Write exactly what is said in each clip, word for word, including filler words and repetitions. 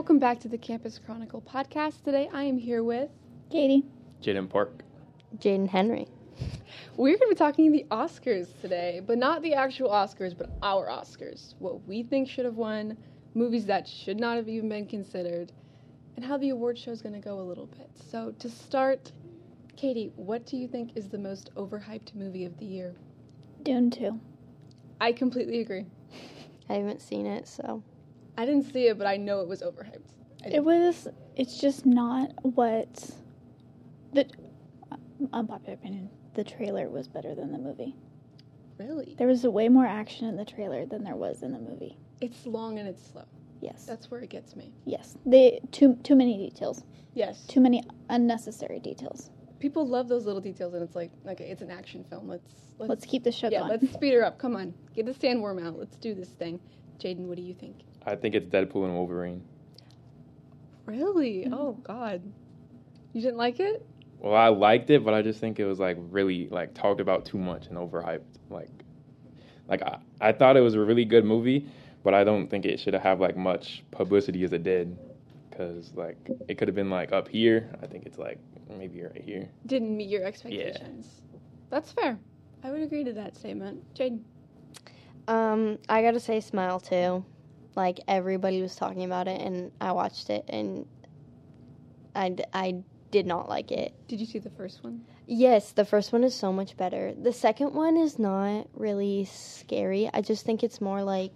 Welcome back to the Campus Chronicle podcast. Today I am here with Katie, Jaden Park, Jaden Henry. We're going to be talking the Oscars today, but not the actual Oscars, but our Oscars. What we think should have won, movies that should not have even been considered, and how the award show is going to go a little bit. So to start, Katie, what do you think is the most overhyped movie of the year? Dune two. I completely agree. I haven't seen it, so. I didn't see it, but I know it was overhyped. It was, it's just not what, the, unpopular opinion, the trailer was better than the movie. Really? There was way more action in the trailer than there was in the movie. It's long and it's slow. Yes. That's where it gets me. Yes. They, too, too many details. Yes. Too many unnecessary details. People love those little details, and it's like, okay, it's an action film. Let's let's, Let's keep the show yeah, going. let's speed her up. Come on, get the sandworm out. Let's do this thing. Jaden, what do you think? I think it's Deadpool and Wolverine. Really? Mm-hmm. Oh God, you didn't like it? Well, I liked it, but I just think it was like really like talked about too much and overhyped. Like, like I, I thought it was a really good movie, but I don't think it should have like much publicity as it did, because like it could have been like up here. I think it's like maybe right here. Didn't meet your expectations. Yeah. That's fair. I would agree to that statement. Jaden. Um, I gotta say Smile too. Like, everybody was talking about it, and I watched it, and I, d- I did not like it. Did you see the first one? Yes, the first one is so much better. The second one is not really scary. I just think it's more like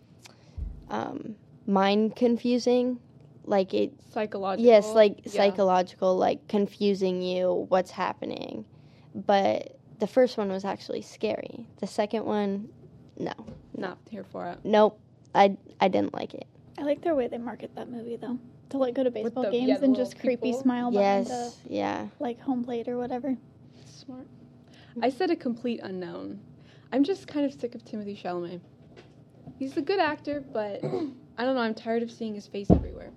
um, mind confusing. Like it Psychological? Yes, like yeah. psychological, like confusing you, what's happening. But the first one was actually scary. The second one, no. Not here for it. Nope. I, I didn't like it. I like their way they market that movie, though. To, like, go to baseball the- games yeah, the and little just creepy people. smile behind the, Yes, yeah. like, home plate or whatever. Smart. I said a complete unknown. I'm just kind of sick of Timothée Chalamet. He's a good actor, but I don't know, I'm tired of seeing his face everywhere.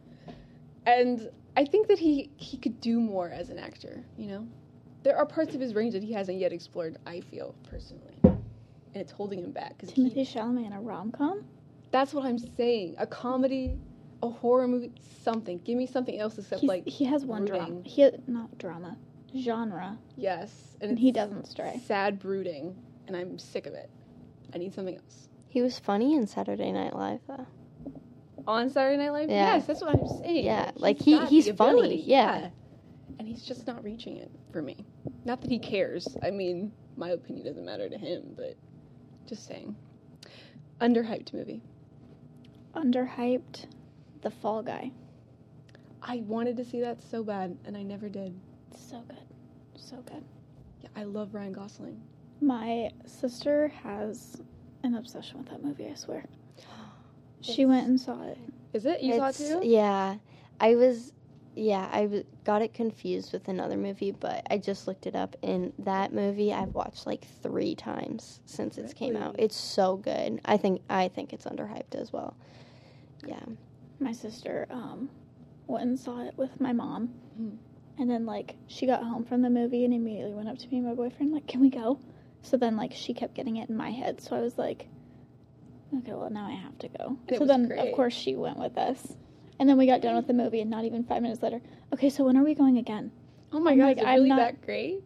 And I think that he, he could do more as an actor, you know? There are parts of his range that he hasn't yet explored, I feel, personally. And it's holding him back. 'Cause Timothée he, Chalamet in a rom-com? That's what I'm saying. A comedy, a horror movie, something. Give me something else except, He's, like, he has one brooding. drama. He has, not drama. Genre. Yes. And it's he doesn't stray. sad brooding, and I'm sick of it. I need something else. He was funny in Saturday Night Live, though. On Saturday Night Live? Yeah. Yes, that's what I'm saying. Yeah, He's like, he- got he's the funny, ability, yeah. And he's just not reaching it for me. Not that he cares. I mean, my opinion doesn't matter to him, but just saying. Underhyped movie. Underhyped. The Fall Guy. I wanted to see that so bad, and I never did. So good. So good. Yeah, I love Ryan Gosling. My sister has an obsession with that movie, I swear. She It's- went and saw it. Is it? You It's- saw it too? Yeah. I was, yeah, I w- got it confused with another movie, but I just looked it up, and that movie I've watched like three times since it came out. Really? It's so good. I think I think it's underhyped as well. Yeah. My sister um, went and saw it with my mom. Hmm. And then, like, she got home from the movie and immediately went up to me and my boyfriend, like, can we go? So then, like, she kept getting it in my head. So I was like, okay, well, now I have to go. And it so was then, great. of course, she went with us. And then we got done with the movie, and not even five minutes later, okay, so when are we going again? Oh my I'm god, like, is it I'm really not- that great?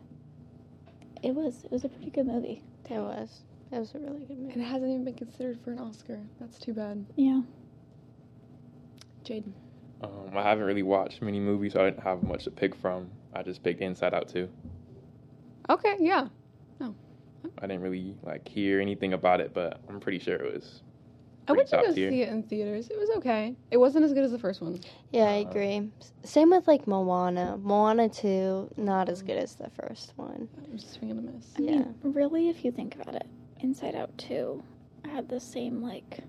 It was. It was a pretty good movie. It was. It was a really good movie. And it hasn't even been considered for an Oscar. That's too bad. Yeah. Jaden. Um, I haven't really watched many movies, so I didn't have much to pick from. I just picked Inside Out too. Okay, yeah. I didn't really like hear anything about it, but I'm pretty sure it was. I went to top go tier. see it in theaters. It was okay. It wasn't as good as the first one. Yeah, I Uh, agree. S- Same with like Moana. Moana two, not as good as the first one. I'm just swinging a miss. I Yeah. mean, really, if you think about it, Inside Out two had the same, like,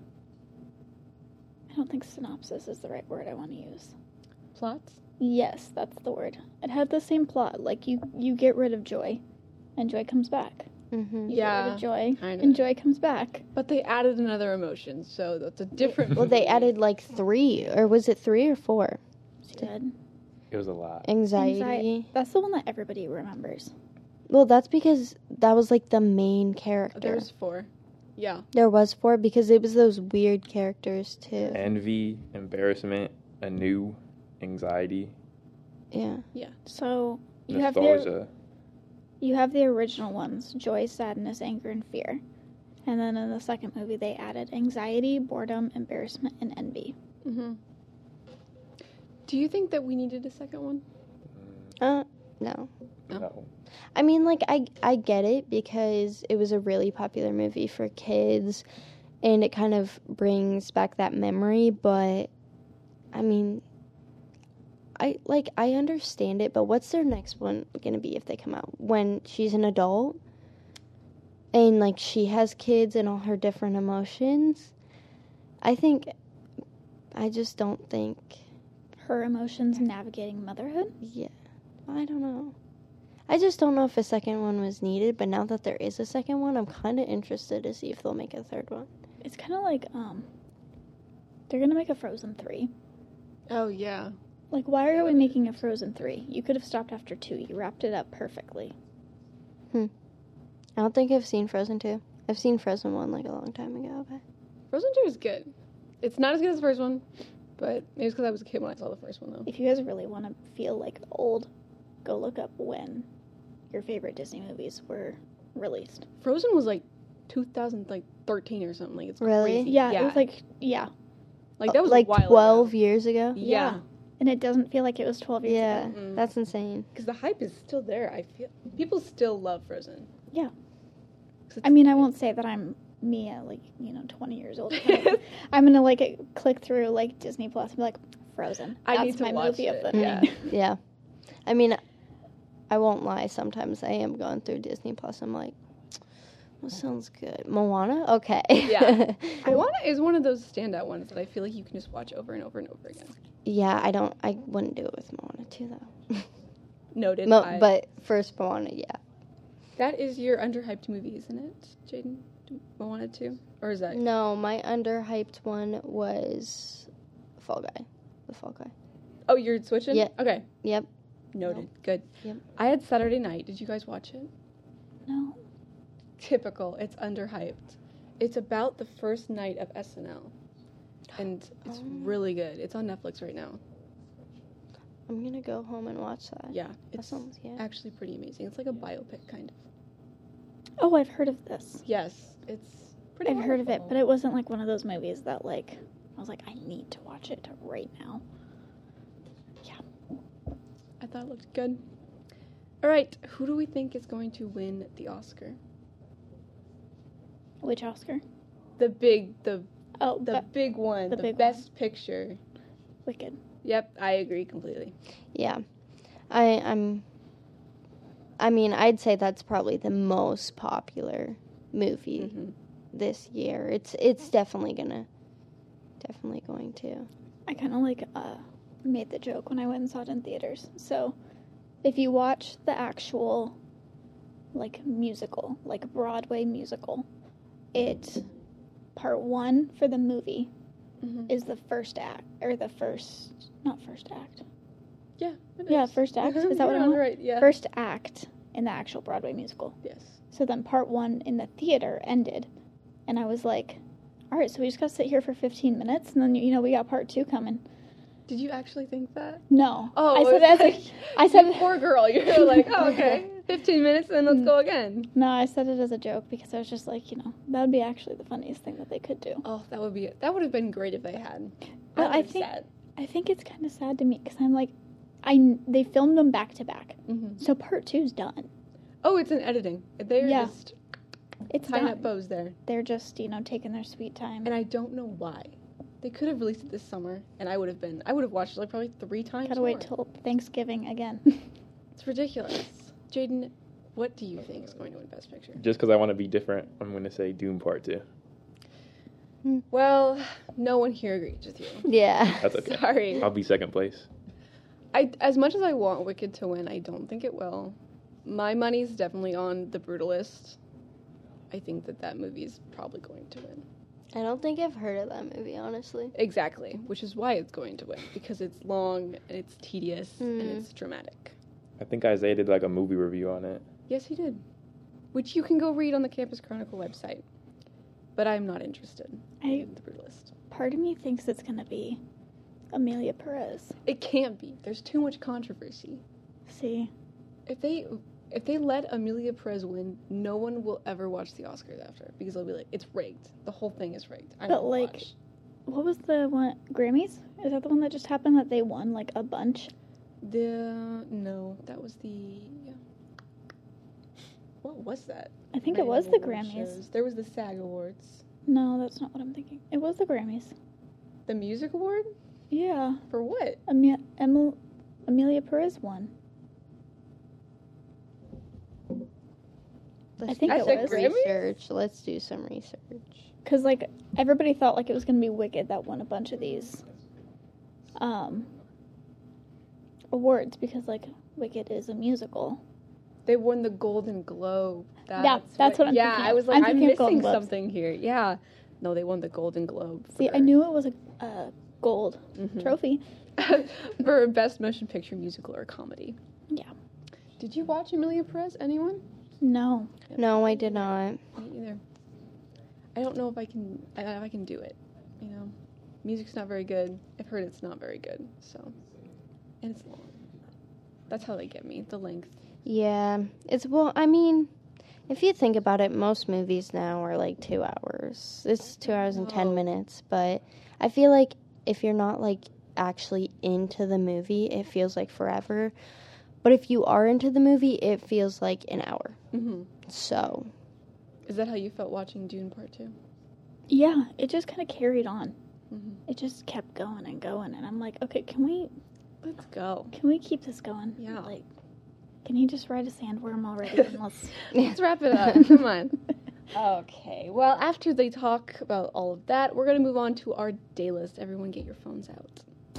I don't think synopsis is the right word I want to use. Plots? Yes, that's the word. It had the same plot. Like, you, you get rid of Joy, and Joy comes back. Mm-hmm. You Yeah, get rid of Joy, kind and of. Joy comes back. But they added another emotion, so that's a different Well, they movie. added like three, or was it three or four? She did. It was a lot. Anxiety. Anxi- That's the one that everybody remembers. Well, that's because that was like the main character. There's four. Yeah. There was four because it was those weird characters too. Envy, embarrassment, anew, anxiety, Yeah. So you have the nostalgia. you have the original ones: joy, sadness, anger, and fear. And then in the second movie, they added anxiety, boredom, embarrassment, and envy. Mm-hmm. Do you think that we needed a second one? Uh, no. No. No. I mean, like, I, I get it because it was a really popular movie for kids and it kind of brings back that memory, but I mean, I, like, I understand it, but what's their next one gonna be if they come out? When she's an adult and, like, she has kids and all her different emotions? I think, I just don't think, Her emotions navigating motherhood. yeah, I don't know. I just don't know if a second one was needed, but now that there is a second one, I'm kind of interested to see if they'll make a third one. It's kind of like um, they're gonna make a Frozen three. Oh, yeah. Like, why are we making a Frozen three? You could have stopped after two. You wrapped it up perfectly. I don't think I've seen Frozen two. I've seen Frozen one like a long time ago, but Frozen two is good. It's not as good as the first one, but maybe it's because I was a kid when I saw the first one, though. If you guys really want to feel like old, go look up when your favorite Disney movies were released. Frozen was like two thousand thirteen or something. Like it's Really? crazy. Yeah, yeah. it was like yeah, like that was like a while twelve ago. years ago. Yeah, and it doesn't feel like it was twelve years Yeah, ago. Mm. that's insane. because the hype is still there. I feel people still love Frozen. Yeah. 'Cause it's- I mean, I won't say that I'm me at like you know twenty years old. I'm gonna like click through like Disney Plus and be like Frozen. I That's need to my watch movie it. of the Yeah. night. Yeah. I mean, I won't lie. Sometimes I am going through Disney Plus. I'm like, that sounds good. Moana? Okay. Yeah. Moana is one of those standout ones that I feel like you can just watch over and over and over again. Yeah, I don't, I wouldn't do it with Moana too, though. Noted. Mo- I- but first Moana, yeah. that is your underhyped movie, isn't it, Jaden? Moana two, or is that? No, my underhyped one was Fall Guy. The Fall Guy. Oh, you're switching. Yeah. Okay. Yep. Noted. Good. Yep. I had Saturday Night. Did you guys watch it? No. Typical. It's underhyped. It's about the first night of S N L, and it's Oh. really good. It's on Netflix right now. I'm gonna go home and watch that. Yeah, That it's sounds, yeah. actually pretty amazing. It's like a biopic kind of. Oh, I've heard of this. Yes, it's pretty. I've heard of it, wonderful. but it wasn't like one of those movies that like I was like I need to watch it right now. I thought it looked good. All right, who do we think is going to win the Oscar? Which Oscar? The big, the Oh, the the big one, the the, big best picture. Wicked. Yep, I agree completely. Yeah. I, I'm, I mean, I'd say that's probably the most popular movie hmm this year. It's, it's definitely gonna, definitely going to. I kind of like uh, made the joke when I went and saw it in theaters. So, if you watch the actual, like, musical, like Broadway musical, it, part one for the movie hmm is the first act, or the first, not first act. Yeah. it Yeah, is. first act. Is that what You're I on want? right? Yeah. First act in the actual Broadway musical. Yes. So then part one in the theater ended, and I was like, all right, so we just got to sit here for fifteen minutes, and then, you know, we got part two coming. Did you actually think that? No. Oh, I said it's it as like, a, I said you poor girl. You're like, oh, okay, fifteen minutes, then let's go again. No, I said it as a joke because I was just like, you know, that would be actually the funniest thing that they could do. Oh, that would be that would have been great if they had. Well, I would've think- said. I think it's kind of sad to me because I'm like, I kn- they filmed them back to back, Mhm. so part two's done. Oh, it's in editing. They're Yeah. just It's tying done. up bows there, They're just, you know, taking their sweet time. and I don't know why. They could have released it this summer, and I would have been. I would have watched it like probably three times. Gotta more. wait till Thanksgiving again. It's ridiculous. Jaden, what do you think is going to win Best Picture? Just because I want to be different, I'm going to say Doom Part two. Well, no one here agrees with you. Yeah. That's okay. Sorry. I'll be second place. I, as much as I want Wicked to win, I don't think it will. My money's definitely on The Brutalist. I think that that movie is probably going to win. I don't think I've heard of that movie, honestly. Exactly, which is why it's going to win, because it's long and it's tedious and Mm. it's dramatic. I think Isaiah did like a movie review on it. Yes, he did. Which you can go read on the Campus Chronicle website. but I'm not interested I in The Brutalist. part of me thinks it's gonna be Amelia Perez. It can't be. There's too much controversy. See, If they if they let Amelia Perez win, no one will ever watch the Oscars after because they'll be like, it's rigged. The whole thing is rigged. I But, won't like, watch. what was the one Grammys? Is that the one that just happened that they won like a bunch? The no, that was the. What was that? I think it was the Random award Grammys. shows. There was the SAG Awards. No, that's not what I'm thinking. It was the Grammys. The music award Yeah, for what? Ame- Emil- Amelia Perez won. Let's I think do it some was. research. Let's do some research. Because, like, everybody thought, like, it was going to be Wicked that won a bunch of these um, awards because, like, Wicked is a musical. They won the Golden Globe. That's, Yeah, that's what I'm Yeah, thinking I of. was like, I'm I'm, thinking of Golden missing Globes. something here. Yeah, no, they won the Golden Globe. See, for- I knew it was a, a gold Mhm. trophy. for best motion picture musical or comedy. Yeah. Did you watch Amelia Perez? Anyone? No. No, I did not. Me either. I don't know if I can. I- If I can do it. You know, music's not very good. I've heard it's not very good. So, and it's long. That's how they get me. The length. Yeah, it's well. I mean, if you think about it, most movies now are like two hours. It's two hours and ten No. minutes. But I feel like if you're not like actually into the movie, it feels like forever. But if you are into the movie, it feels like an hour. Mm-hmm. So Is that how you felt watching Dune Part Two? Yeah, it just kind of carried on. Mm-hmm. It just kept going and going, and I'm like, okay, can we Let's go. can we keep this going? Yeah. Like, can he just ride a sandworm already? And let's. Let's wrap it up. Come on. Okay. Well, after they talk about all of that, we're gonna move on to our day list. Everyone, get your phones out.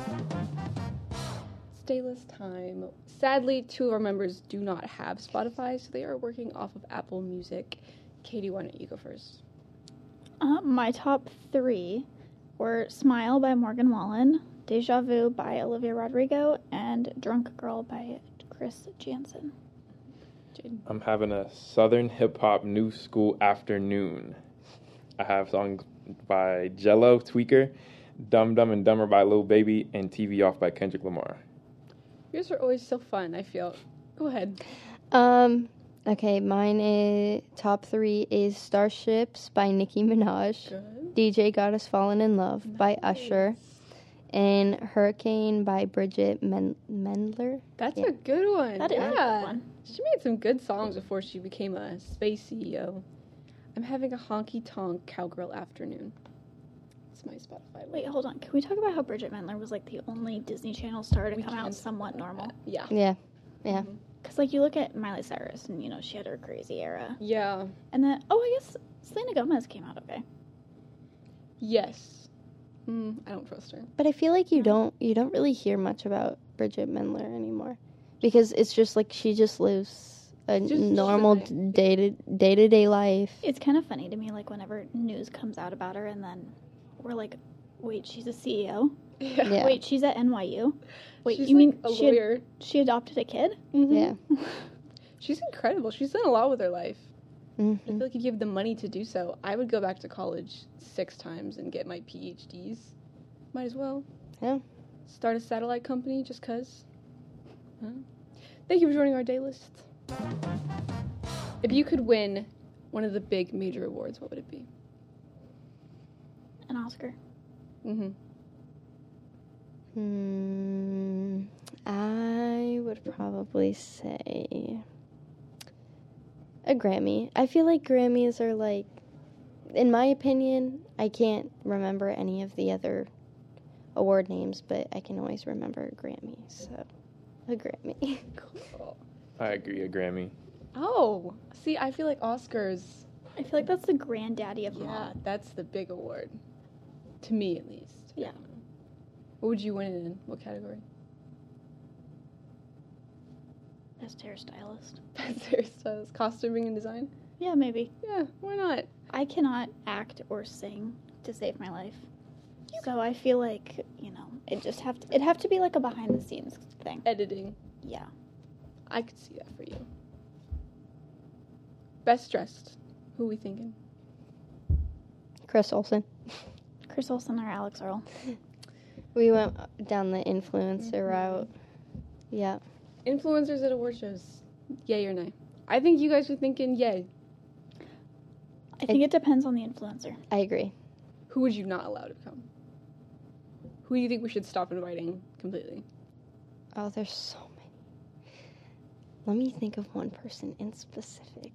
It's day list time. Sadly, two of our members do not have Spotify, so they are working off of Apple Music. Katie, why don't you go first? Uh, my top three were Smile by Morgan Wallen, Deja Vu by Olivia Rodrigo, and Drunk Girl by Chris Jansen. Jaden. I'm having a Southern hip hop new school afternoon. I have songs by Jello, Tweaker, Dumb Dumb and Dumber by Lil Baby, and T V Off by Kendrick Lamar. Yours are always so fun, I feel. Go ahead. um, okay, mine is top three is Starships by Nicki Minaj, Good. D J Got Us Fallen in Love by Usher, and Hurricane by Bridget Men- Mendler. That's Yeah. a good one. That is yeah. a good one. She made some good songs before she became a space C E O. I'm having a honky tonk cowgirl afternoon. It's my Spotify. Wait, hold on. Can we talk about how Bridget Mendler was like the only Disney Channel star to We come can out talk somewhat normal? Yeah. Yeah, yeah. Mhm. Because like you look at Miley Cyrus, and you know she had her crazy era, Yeah. and then oh, I guess Selena Gomez came out okay. Yes. Mm, I don't trust her. But I feel like you No. don't you don't really hear much about Bridget Mendler anymore, because it's just like she just lives a Just- just normal life. day to day to day life. It's kind of funny to me, like whenever news comes out about her, and then we're like, wait, she's a C E O. Yeah. Yeah. Wait, she's at N Y U. Wait, She's you like mean a she ad- lawyer? she adopted a kid? Mhm. Yeah. She's incredible. She's done a lot with her life. I hmm feel like if you have the money to do so, I would go back to college six times and get my P H Ds. Might as well. Yeah. Start a satellite company just cause. Huh? Thank you for joining our day list. If you could win one of the big major awards, what would it be? An Oscar. Mm-hmm. Hmm. I would probably say a Grammy. I feel like Grammys are like, in my opinion, I can't remember any of the other award names, but I can always remember a Grammy. So, a Grammy. Cool. I agree, a Grammy. Oh, see, I feel like Oscars. I feel like that's the granddaddy of them Yeah, all. that's the big award. To me, at least. Yeah. What would you win it in? What category? Best hairstylist. Best hairstylist, costuming and design. Yeah, maybe. Yeah, why not? I cannot act or sing to save my life. So I feel like, you know, it just have to it'd have to be like a behind the scenes thing. Editing. Yeah. I could see that for you. Best dressed. Who are we thinking? Chris Olsen. Chris Olsen or Alex Earl. We went down the influencer Mhm. route. Yeah. Influencers at award shows, yay or nay? I think you guys are thinking yay. I think it depends on the influencer. I agree. Who would you not allow to come? Who do you think we should stop inviting completely? Oh, there's so many. Let me think of one person in specific.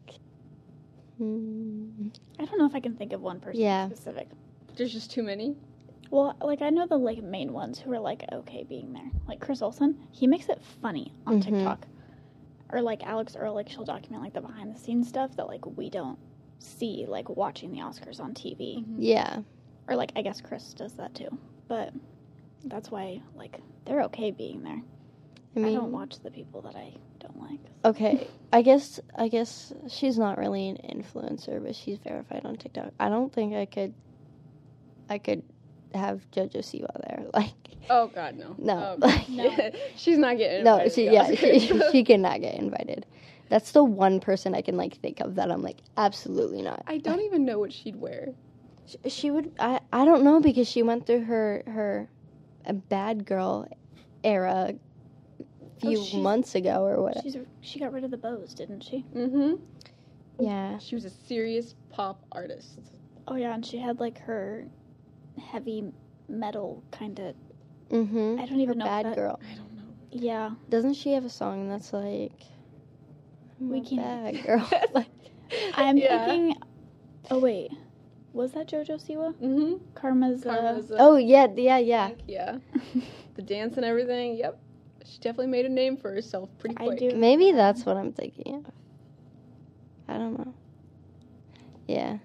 Hmm. I don't know if I can think of one person Yeah. specific. There's just too many. Well, like I know the like main ones who are like okay being there. Like Chris Olsen, he makes it funny on Mhm. TikTok. Or like Alex Earl, like she'll document like the behind the scenes stuff that like we don't see like watching the Oscars on T V. Yeah. Or like I guess Chris does that too. But that's why like they're okay being there. I I, mean, don't watch the people that I don't like. okay. I guess I guess she's not really an influencer, but she's verified on TikTok. I don't think I could. I could have JoJo Siwa there. Like, Oh God, no. No. Oh, No. She's not getting no, invited she to the yeah, she, Oscars. she cannot get invited. That's the one person I can like think of that I'm like absolutely not. I don't even know what she'd wear. She, she would. I I don't know because she went through her her a bad girl era a Oh, few she's- months ago or whatever. She's she got rid of the bows, didn't she? Mm-hmm. Yeah. She was a serious pop artist. Oh yeah, and she had like her heavy metal kind of. Mhm. I don't even Her know. bad if that, girl. I don't know. Yeah, Doesn't she have a song that's like I'm We a can't- bad girl? Like, I'm Yeah. thinking. Oh wait, was that JoJo Siwa? Mm-hmm. Karma's. Uh, Karma's, uh, oh yeah, yeah, yeah. yeah. The dance and everything. Yep. She definitely made a name for herself pretty I quick. do. Maybe that's what I'm thinking of. I don't know. Yeah.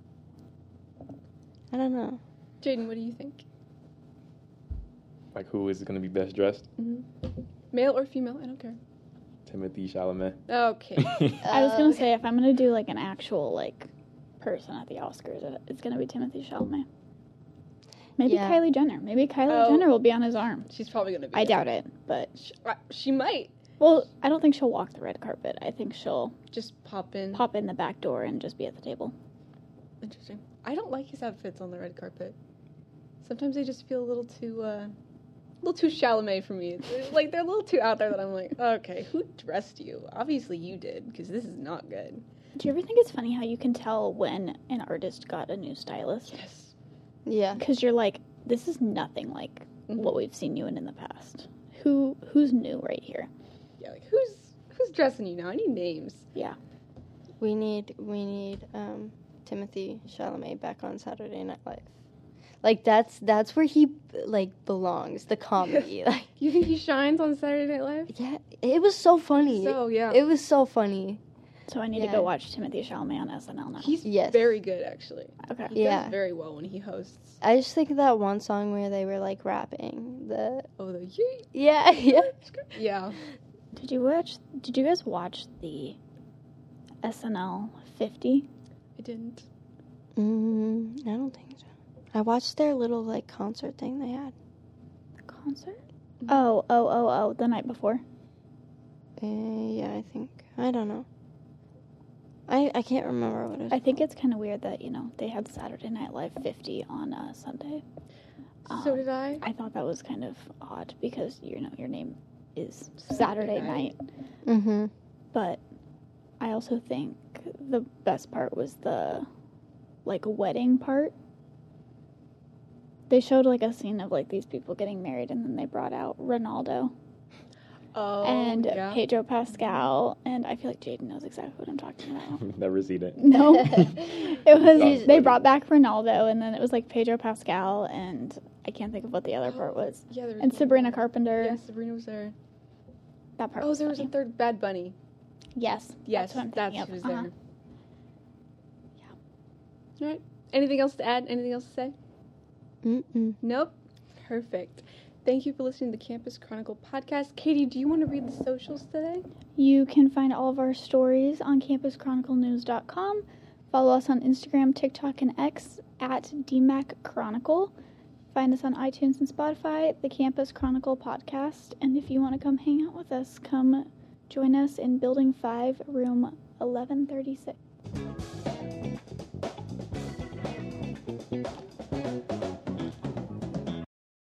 I don't know. Jaden, what do you think? Like, who is going to be best dressed? Mm-hmm. Male or female? I don't care. Timothy Chalamet. Okay. I was gonna Uh, say if I'm gonna do like an actual like person at the Oscars, it- it's gonna be Timothy Chalamet. Maybe Yeah. Kylie Jenner. Maybe Kylie Oh. Jenner will be on his arm. She's probably gonna be. I there. doubt it, but She, uh, she might well, I don't think she'll walk the red carpet. I think she'll just pop in. pop in the back door and just be at the table. Interesting. I don't like his outfits on the red carpet. Sometimes they just feel a little too, uh, a little too Chalamet for me. It's like they're a little too out there that I'm like, okay, who dressed you? Obviously you did, because this is not good. Do you ever think it's funny how you can tell when an artist got a new stylist? Yes. Yeah. Because you're like, this is nothing like what we've seen you in in the past. Who who's new right here? Yeah, like who's who's dressing you now? I need names. Yeah. We need we need um, Timothy Chalamet back on Saturday Night Live. Like that's that's where he like belongs. The comedy. Like You think he shines on Saturday Night Live? yeah, it was so funny. So yeah, It was so funny. So I need to Yeah. go watch Timothy Chalamet on S N L now. he's Yes. very good actually. Okay. He Yeah. does very well when he hosts. I just think of that one song where they were like rapping. The Oh, the yee. yeah yeah. Yeah. Did you watch? Did you guys watch the S N L fifty? I didn't. Mm, I don't think so. I watched their little like concert thing they had. The concert? Oh, oh, oh, oh! The night before. Uh, yeah, I think. I don't know. I I can't remember what it was. I think it's kind of weird that you know they had Saturday Night Live fifty on uh, Sunday. So Um, did I. I thought that was kind of odd because you know your name is Saturday Saturday night. night, Mm-hmm. but I also think the best part was the like wedding part. They showed like a scene of like these people getting married, and then they brought out Ronaldo Oh, and yeah. Pedro Pascal, and I feel like Jaden knows exactly what I'm talking about. Never seen it. No, it was Sounds they funny. brought back Ronaldo, and then it was like Pedro Pascal, and I can't think of what the other part was. Yeah, there was And one Sabrina more. Carpenter. Yeah, Sabrina was there. That part. Oh, was there was a funny. third Bad Bunny. Yes. Yes, that's what I'm that's thinking of. who's Uh-huh. there. All right. Anything else to add? Anything else to say? Mm-mm. Nope. Perfect. Thank you for listening to the Campus Chronicle podcast. Katie, do you want to read the socials today? You can find all of our stories on campus chronicle news dot com. Follow us on Instagram, TikTok, and X at D M A C Chronicle. Find us on iTunes and Spotify, the Campus Chronicle podcast. And if you want to come hang out with us, come join us in Building five, room eleven thirty-six.